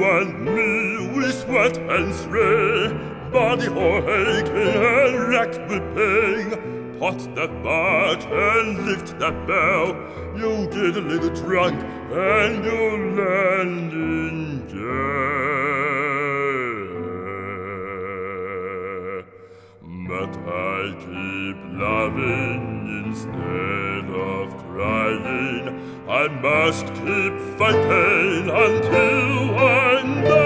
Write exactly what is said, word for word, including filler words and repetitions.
and me with sweat and sway, body all aching and racked with pain. Pot that bat and lift that bell, you get a little drunk and you land in jail. But I keep loving instead of crying. I must keep fighting until I die.